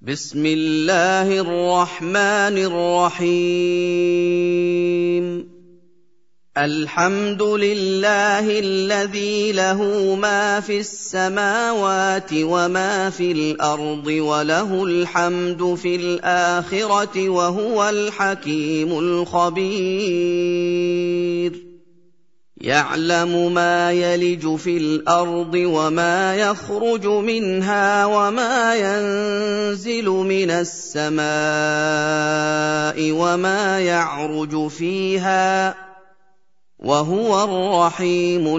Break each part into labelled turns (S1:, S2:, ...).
S1: بسم الله الرحمن الرحيم الحمد لله الذي له ما في السماوات وما في الأرض وله الحمد في الآخرة وهو الحكيم الخبير يعلم ما يلج في الأرض وما يخرج منها وما ينزل من السماء وما يعرج فيها وهو الرحيم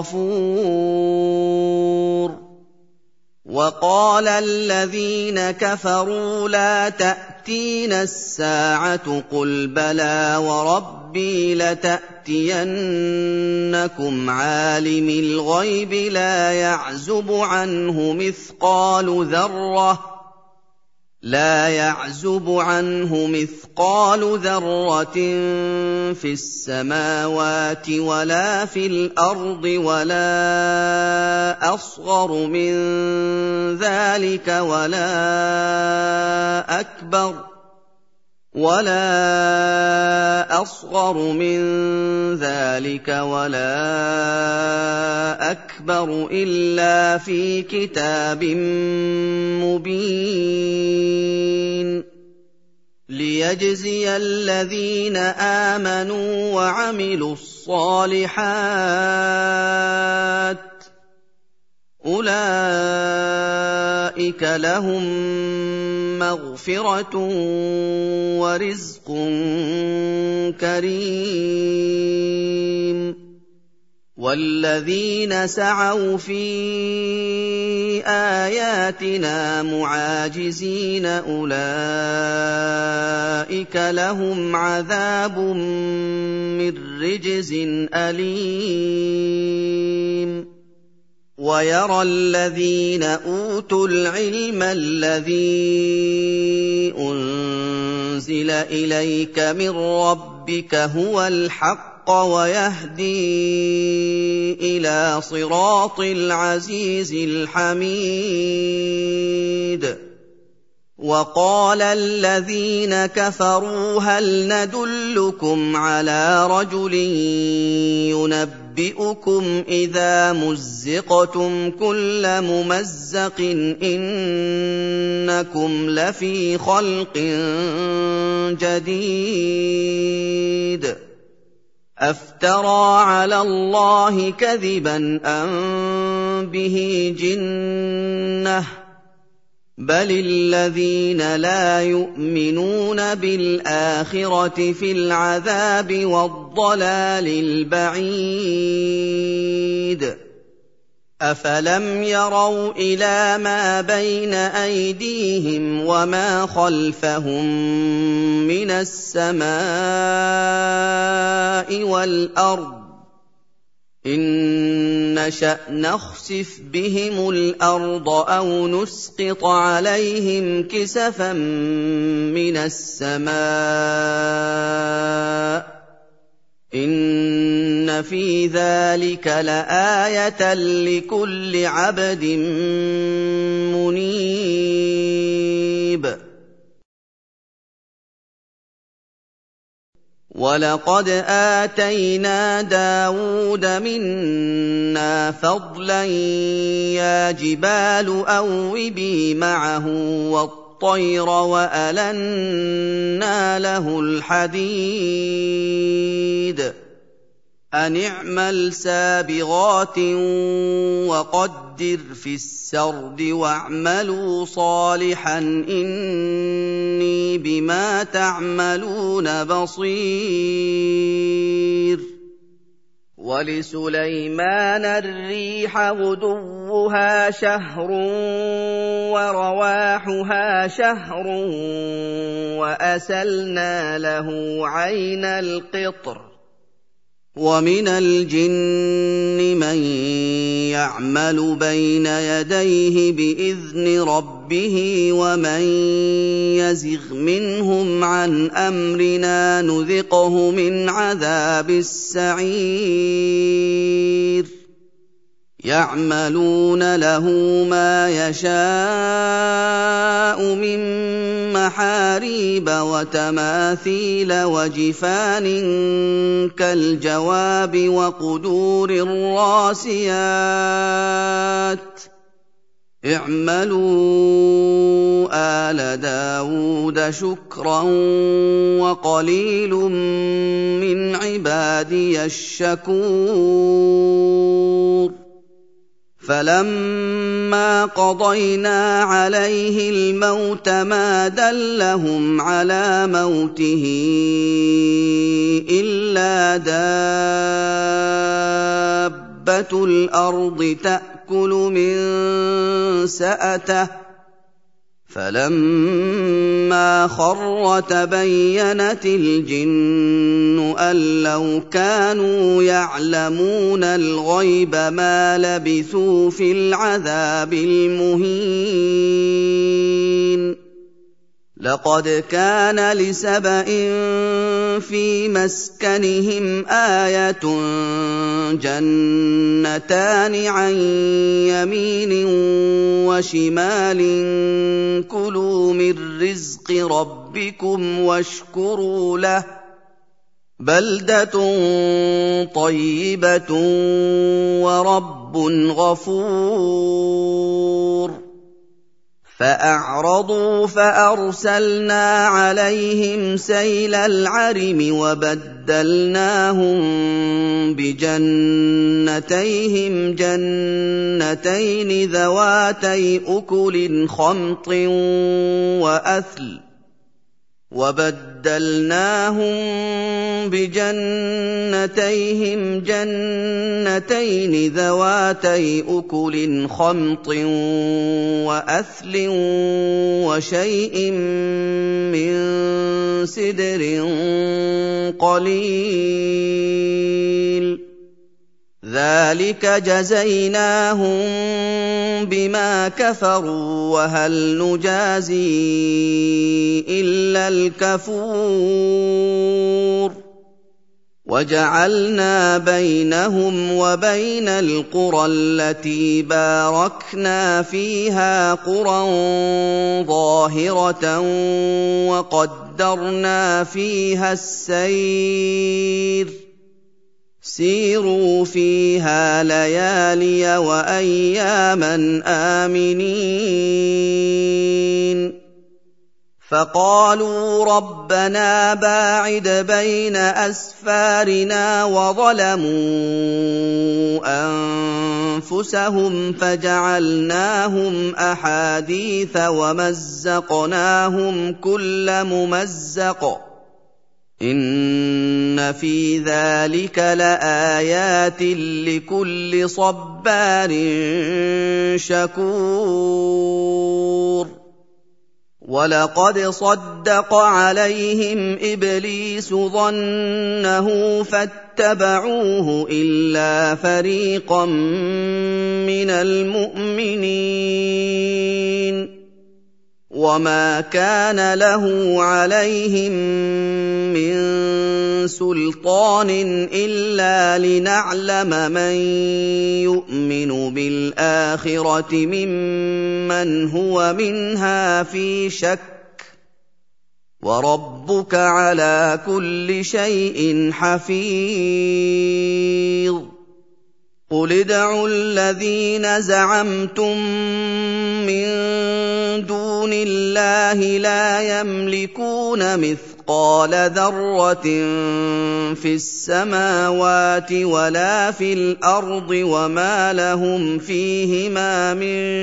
S1: الغفور وقال الذين كفروا لا تأتينا الساعة قل بلى وربي لتأتينكم عالم الغيب لا يعزب عنه مثقال ذرة في السماوات ولا في الأرض ولا أصغر من ذلك ولا أكبر إلا في كتاب مبين ليجزي الذين آمنوا وعملوا الصالحات أولئك لهم مغفرة ورزق كريم والذين سعوا في آياتنا معاجزين أولئك لهم عذاب من رجز أليم ويرى الذين أوتوا العلم الذي أنزل إليك من ربك هو الحق ويهدي إلى صراط العزيز الحميد وقال الذين كفروا هل ندلكم على رجل ينبئكم إذا مزقتم كل ممزق إنكم لفي خلق جديد أفترى على الله كذبا أم به جنة بل الذين لا يؤمنون بالآخرة في العذاب والضلال البعيد أفلم يروا إلى ما بين أيديهم وما خلفهم من السماء والأرض إن نشأ نخسف بهم الأرض أو نسقط عليهم كسفا من السماء إن في ذلك لآية لكل عبد منيب وَلَقَدْ آتَيْنَا دَاوُودَ مِنَّا فَضْلًا يَا جِبَالُ أَوِّبِي مَعَهُ وَالطَّيْرَ وَأَلَنَّا لَهُ الْحَدِيدَ أَنِ اعْمَلْ سَابِغَاتٍ وَقَدِّرْ فِي السَّرْدِ وَاعْمَلُوا صَالِحًا إِنِّي بِمَا تَعْمَلُونَ بَصِيرٌ وَلِسُلَيْمَانَ الرِّيحَ غُدُوُّهَا شَهْرٌ وَرَوَاحُهَا شَهْرٌ وَأَسَلْنَا لَهُ عَيْنَ الْقِطْرِ وَمِنَ الْجِنِّ مَن يَعْمَلُ بَيْنَ يَدَيْهِ بِإِذْنِ رَبِّهِ وَمَن يَزِغْ مِنْهُمْ عَنْ أَمْرِنَا نُذِقْهُ مِنْ عَذَابِ السَّعِيرِ يَعْمَلُونَ لَهُ مَا يَشَاءُ مِن مَّحَارِيبَ وَتَمَاثِيلَ وَجِفَانٍ كَالْجَوَابِ وَقُدُورٍ رَّاسِيَاتٍ ۚ اعْمَلُوا آلَ دَاوُودَ شُكْرًا وَقَلِيلٌ مِّنْ عِبَادِيَ الشَّكُورُ فَلَمَّا قَضَيْنَا عَلَيْهِ الْمَوْتَ مَا دَلَّهُمْ عَلَىٰ مَوْتِهِ إِلَّا دَابَّةُ الْأَرْضِ تَأْكُلُ مِن سَأَتَهُ ۖ فَلَمَّا خَرَّ تَبَيَّنَتِ الْجِنُّ أَن لَّوْ كَانُوا يَعْلَمُونَ الْغَيْبَ مَا لَبِثُوا فِي الْعَذَابِ الْمُهِينِ لَقَدْ كَانَ لِسَبَإٍ فِي مَسْكَنِهِمْ آيَةٌ جَنَّتَانِ عَن يَمِينٍ وَشِمَالٍ كُلُوا مِن رِّزْقِ رَبِّكُمْ وَاشْكُرُوا لَهُ ۚ بَلْدَةٌ طَيِّبَةٌ وَرَبٌّ غَفُورٌ فَأَعْرَضُوا فَأَرْسَلْنَا عَلَيْهِمْ سَيْلَ الْعَرِمِ وَبَدَّلْنَاهُم بِجَنَّتَيْهِمْ جَنَّتَيْنِ ذَوَاتَيْ أُكُلٍ خَمْطٍ وَأَثْلٍ وَشَيْءٍ مِّن سِدْرٍ قَلِيلٍ ۚ ذَٰلِكَ جَزَيْنَاهُم بِمَا كَفَرُوا ۖ وَهَلْ نُجَازِي إِلَّا الْكَفُورَ وَجَعَلْنَا بَيْنَهُمْ وَبَيْنَ الْقُرَى الَّتِي بَارَكْنَا فِيهَا قُرًى ظَاهِرَةً وَقَدَّرْنَا فِيهَا السَّيْرَ ۖ سِيرُوا فِيهَا لَيَالِيَ وَأَيَّامًا آمِنِينَ فَقَالُوا رَبَّنَا بَاعِدْ بَيْنَ أَسْفَارِنَا وَظَلَمُوا أَنفُسَهُمْ فَجَعَلْنَاهُمْ أَحَادِيثَ وَمَزَّقْنَاهُمْ كُلَّ مُمَزَّقٍ ۚ إِنَّ فِي ذَٰلِكَ لَآيَاتٍ لِّكُلِّ صَبَّارٍ شَكُورٍ وَلَقَدْ صَدَّقَ عَلَيْهِمْ إِبْلِيسُ ظَنَّهُ فَاتَّبَعُوهُ إِلَّا فَرِيقًا مِّنَ الْمُؤْمِنِينَ وَمَا كَانَ لَهُ عَلَيْهِم مِّن سُلْطَانٍ إِلَّا لِنَعْلَمَ مَن يُؤْمِنُ بِالْآخِرَةِ مِمَّنْ هُوَ مِنْهَا فِي شَكٍّ ۗ وَرَبُّكَ عَلَىٰ كُلِّ شَيْءٍ حَفِيظٌ قُلِ ادْعُوا الَّذِينَ زَعَمْتُم مِّن دُونِ اللَّهِ لَا يَمْلِكُونَ مِثْقَالَ ذَرَّةٍ فِي السَّمَاوَاتِ وَلَا فِي الْأَرْضِ وَمَا لَهُمْ فِيهِمَا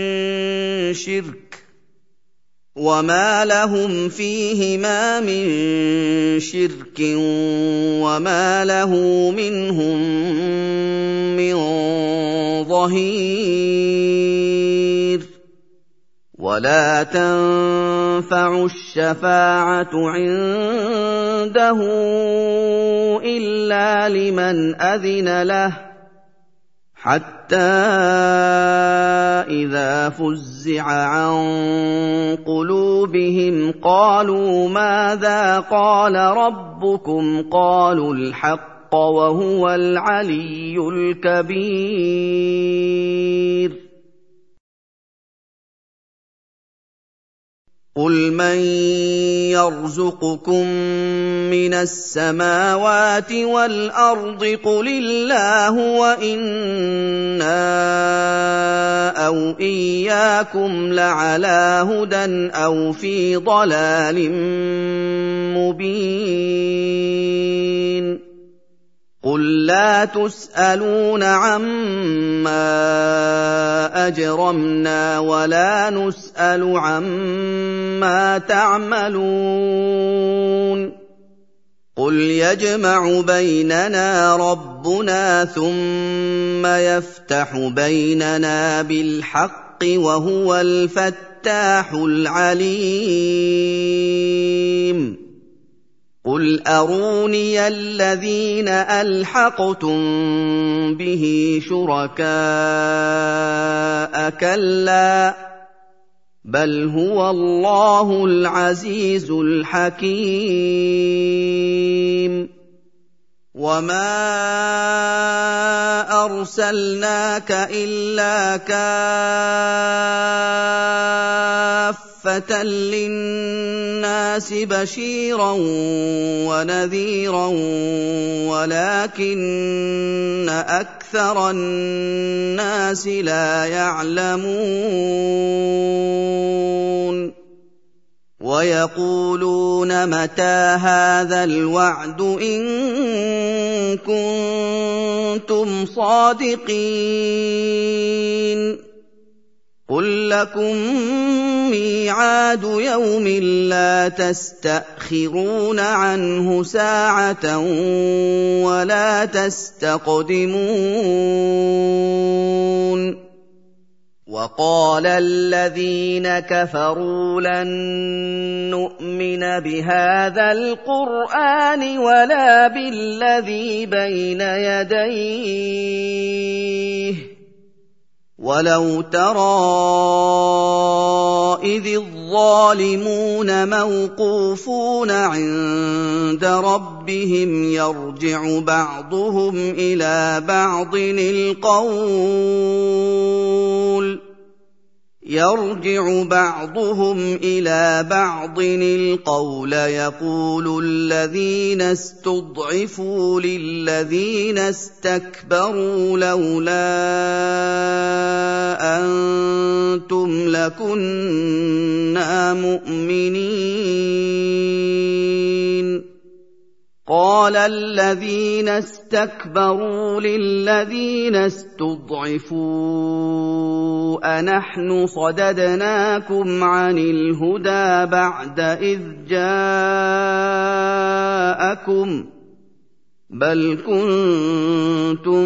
S1: مِن شِرْكٍ وَمَا لَهُ مِنْهُم مِّن ظَهِيرٍ وَلَا تَنفَعُ الشَّفَاعَةُ عِندَهُ إِلَّا لِمَنْ أَذِنَ لَهُ حَتَّىٰ إِذَا فُزِّعَ عَن قُلُوبِهِمْ قَالُوا مَاذَا قَالَ رَبُّكُمْ ۖ قَالُوا الْحَقَّ الْحَقَّ وَهُوَ الْعَلِيُّ الْكَبِيرُ قُلْ مَن يَرْزُقُكُم مِّنَ السَّمَاوَاتِ وَالْأَرْضِ قُلِ اللَّهُ وَإِنَّا أَوْ إِيَّاكُمْ لَعَلَىٰ هُدًى أَوْ فِي ضَلَالٍ مُّبِينٍ قُل لَّا تُسْأَلُونَ عَمَّا أَجْرَمْنَا وَلَا نُسْأَلُ عَمَّا تَعْمَلُونَ قُلْ يَجْمَعُ بَيْنَنَا رَبُّنَا ثُمَّ يَفْتَحُ بَيْنَنَا بِالْحَقِّ وَهُوَ الْفَتَّاحُ الْعَلِيمُ قُلْ أَرُونِيَ الَّذِينَ أَلْحَقْتُم بِهِ شُرَكَاءَ كَلَّا بَلْ هُوَ اللَّهُ الْعَزِيزُ الْحَكِيمُ وَمَا أَرْسَلْنَاكَ إِلَّا كَافَّةً لِّلنَّاسِ بَشِيرًا وَنَذِيرًا وَلَٰكِنَّ أَكْثَرَ النَّاسِ لَا يَعْلَمُونَ وَيَقُولُونَ مَتَىٰ هَٰذَا الْوَعْدُ إِن كُنتُمْ صَادِقِينَ قُل لَّكُم مِّيعَادُ يَوْمٍ لَّا تَسْتَأْخِرُونَ عَنْهُ سَاعَةً وَلَا تَسْتَقْدِمُونَ وَقَالَ الَّذِينَ كَفَرُوا لَن نُّؤْمِنَ بِهَٰذَا الْقُرْآنِ وَلَا بِالَّذِي بَيْنَ يَدَيْهِ وَلَوْ تَرَىٰ إِذِ الظَّالِمُونَ موقوفون عِندَ رَبِّهِمْ يَرْجِعُ بَعْضُهُمْ إِلَىٰ بَعْضٍ الْقَوْلَ يَقُولُ الَّذِينَ اسْتُضْعِفُوا لِلَّذِينَ اسْتَكْبَرُوا لَوْلَا أَنتُمْ لَكُنَّا مُؤْمِنِينَ قَالَ الَّذِينَ اسْتَكْبَرُوا لِلَّذِينَ اسْتُضْعِفُوا أَنَحْنُ صَدَدْنَاكُمْ عَنِ الْهُدَىٰ بَعْدَ إِذْ جَاءَكُم بَلْ كُنتُم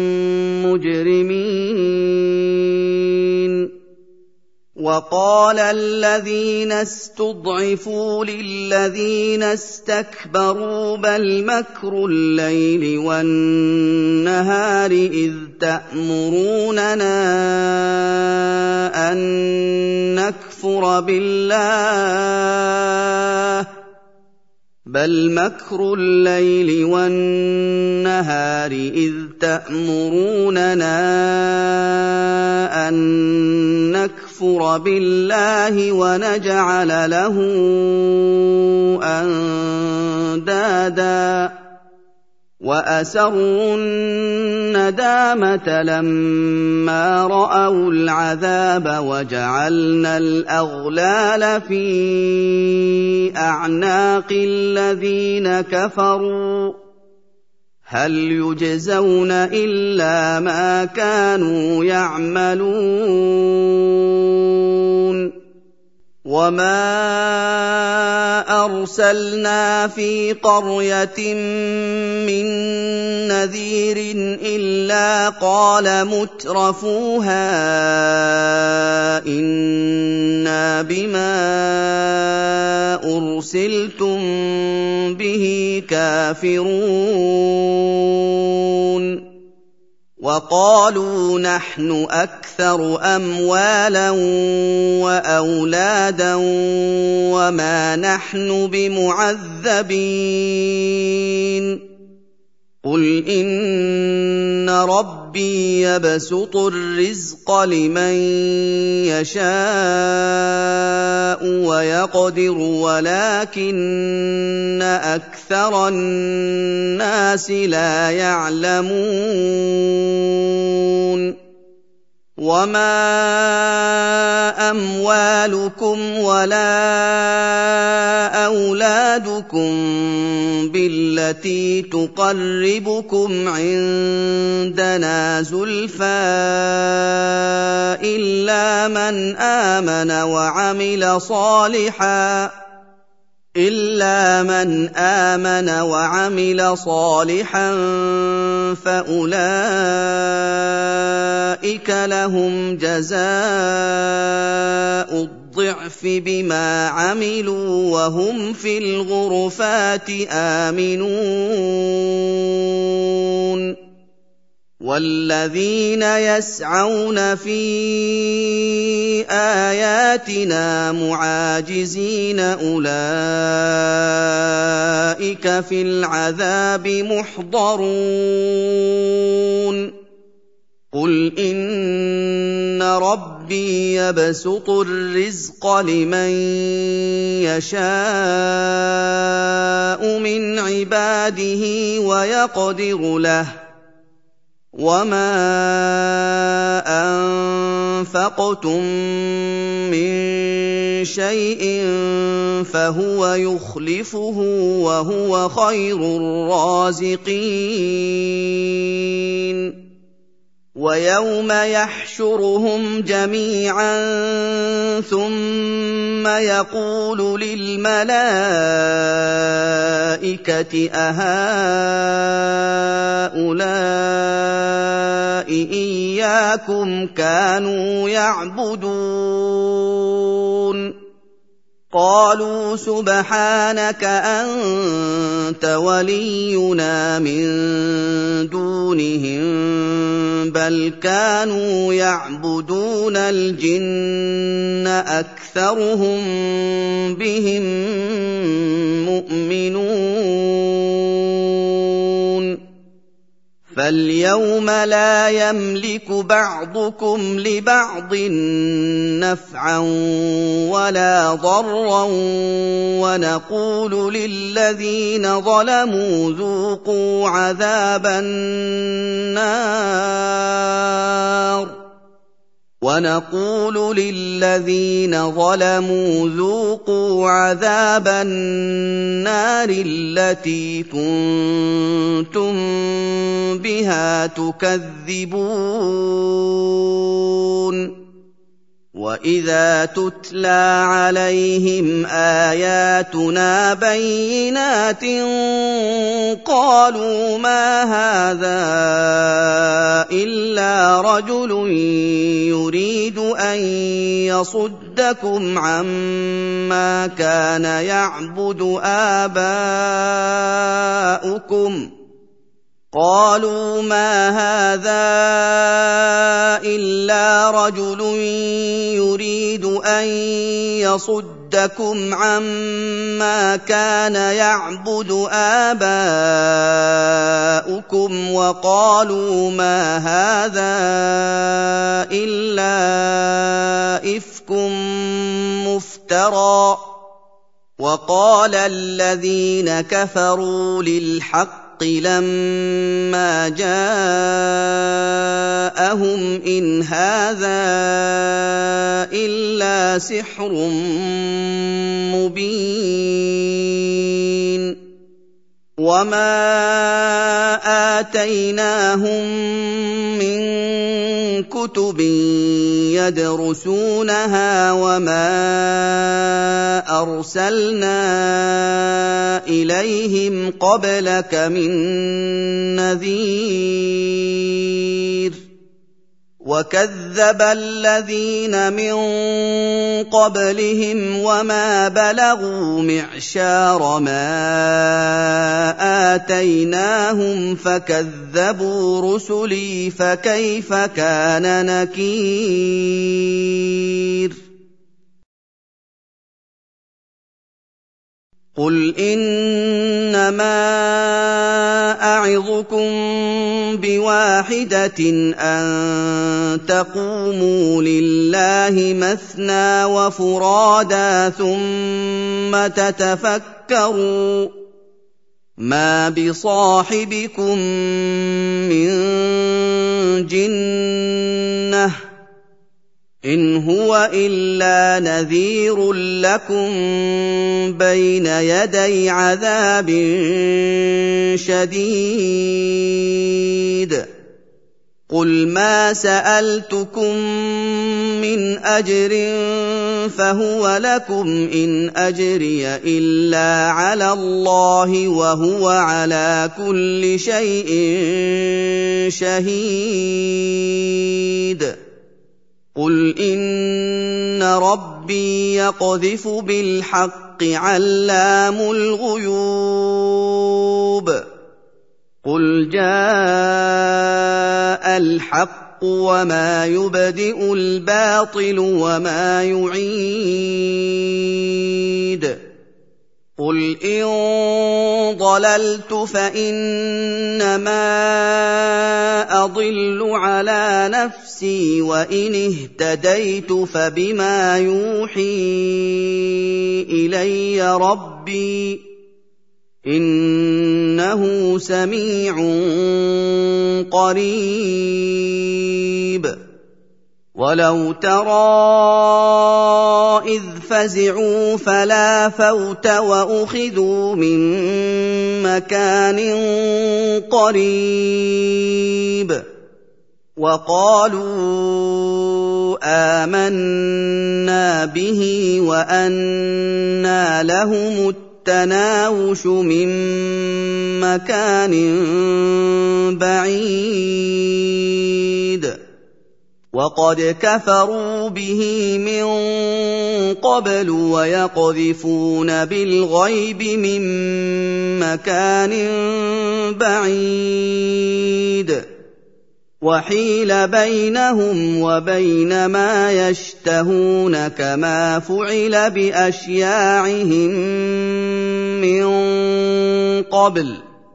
S1: مُّجْرِمِينَ وَقَالَ الَّذِينَ اسْتُضْعِفُوا لِلَّذِينَ اسْتَكْبَرُوا بَلْ مَكْرُ اللَّيْلِ وَالنَّهَارِ إِذْ تَأْمُرُونَنَا أَن نَّكْفُرَ بِاللَّهِ بَلْ مَكْرُ اللَّيْلِ وَالنَّهَارِ إِذْ تَأْمُرُونَنَا أَن نَّكْفُرَ بِاللَّهِ وَنَجْعَلَ لَهُ أَندَادًا وَأَسَرُّوا النَّدَامَةَ لَمَّا رَأَوُا الْعَذَابَ وَجَعَلْنَا الْأَغْلَالَ فِي أَعْنَاقِ الَّذِينَ كَفَرُوا هَلْ يُجْزَوْنَ إِلَّا مَا كَانُوا يَعْمَلُونَ وَمَا أَرْسَلْنَا فِي قَرْيَةٍ مِّن نَّذِيرٍ إِلَّا قَالَ مُتْرَفُوهَا إِنَّا بِمَا أُرْسِلْتُم بِهِ كَافِرُونَ وَقَالُوا نَحْنُ أَكْثَرُ أَمْوَالًا وَأَوْلَادًا وَمَا نَحْنُ بِمُعَذَّبِينَ قُلْ إِنَّ رَبِّي يَبْسُطُ الرِّزْقَ لِمَن يَشَاءُ وَيَقْدِرُ وَلَٰكِنَّ أَكْثَرَ النَّاسِ لَا يَعْلَمُونَ وَمَا أَمْوَالُكُمْ وَلَا أَوْلَادُكُم بِالَّتِي تُقَرِّبُكُمْ عِندَنَا زُلْفَىٰ إِلَّا مَنْ آمَنَ وَعَمِلَ صَالِحًا فَأُولَٰئِكَ لَهُمْ جَزَاءُ الضِّعْفِ بِمَا عَمِلُوا وَهُمْ فِي الْغُرُفَاتِ آمِنُونَ وَالَّذِينَ يَسْعَوْنَ فِي آيَاتِنَا مُعَاجِزِينَ أُولَٰئِكَ فِي الْعَذَابِ مُحْضَرُونَ قُلْ إِنَّ رَبِّي يَبْسُطُ الرِّزْقَ لِمَن يَشَاءُ مِنْ عِبَادِهِ وَيَقْدِرُ لَهُ وَمَا أَنفَقْتُم مِّن شَيْءٍ فَهُوَ يُخْلِفُهُ وَهُوَ خَيْرُ الرَّازِقِينَ وَيَوْمَ يَحْشُرُهُمْ جَمِيعًا ثُمَّ يَقُولُ لِلْمَلَائِكَةِ أَهَٰؤُلَاءِ إِيَّاكُمْ كَانُوا يَعْبُدُونَ قَالُوا سُبْحَانَكَ أَنتَ وَلِيُّنَا مِن دُونِهِم بَلْ كَانُوا يَعْبُدُونَ الْجِنَّ أَكْثَرُهُم بِهِم مُّؤْمِنُونَ فَالْيَوْمَ لَا يَمْلِكُ بَعْضُكُمْ لِبَعْضٍ نَّفْعًا وَلَا ضَرًّا وَنَقُولُ لِلَّذِينَ ظَلَمُوا ذُوقُوا عَذَابَ النَّارِ الَّتِي كُنتُم بِهَا تُكَذِّبُونَ وَإِذَا تُتْلَىٰ عَلَيْهِمْ آيَاتُنَا بَيِّنَاتٍ قَالُوا مَا هَٰذَا إِلَّا رَجُلٌ يُرِيدُ أَن يَصُدَّكُمْ عَمَّا كَانَ يَعْبُدُ آبَاؤُكُمْ قَالُوا مَا هَٰذَا إِلَّا رَجُلٌ يُرِيدُ أَن يَصُدَّكُمْ عَمَّا كَانَ يَعْبُدُ آبَاؤُكُمْ وَقَالُوا مَا هَٰذَا إِلَّا إِفْكٌ مُّفْتَرًى وَقَالَ الَّذِينَ كَفَرُوا لِلْحَقِّ لَمَّا جَاءَهُمْ إِنْ هَٰذَا إِلَّا سِحْرٌ مُّبِينٌ وَمَا آتَيْنَاهُم مِّن كُتُبٍ يَدْرُسُونَهَا وَمَا أَرْسَلْنَا إِلَيْهِمْ قَبْلَكَ مِن نَّذِيرٍ وَكَذَّبَ الَّذِينَ مِن قَبْلِهِمْ وَمَا بَلَغُوا مِعْشَارَ مَا آتَيْنَاهُمْ فَكَذَّبُوا رُسُلِي فَكَيْفَ كَانَ نَكِيرِ قُلْ إِنَّمَا أعظكم بواحدة أن تقوموا لله مثنى وفرادى ثم تتفكروا ما بصاحبكم من جنة إن هو إلا نذير لكم بين يدي عذاب شديد قل ما سألتكم من أجر فهو لكم إن أجري إلا على الله وهو على كل شيء شهيد قل إن ربي يقذف بالحق علام الغيوب قل جاء الحق وما يبدئ الباطل وما يعيد قل إن ضللت فإنما أضل على نفسي وإن اهتديت فبما يوحي إلي ربي إنه سميع قريب ولو ترى إذ فزعوا فلا فوت وأخذوا من مكان قريب وقالوا آمنا به وأنى لهم التناوش من مكان بعيد وقد كفروا به من قبل ويقذفون بالغيب من مكان بعيد وحيل بينهم وبين ما يشتهون كما فعل بأشياعهم من قبل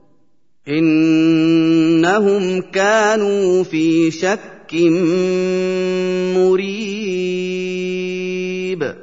S1: إنهم كانوا في شك مريب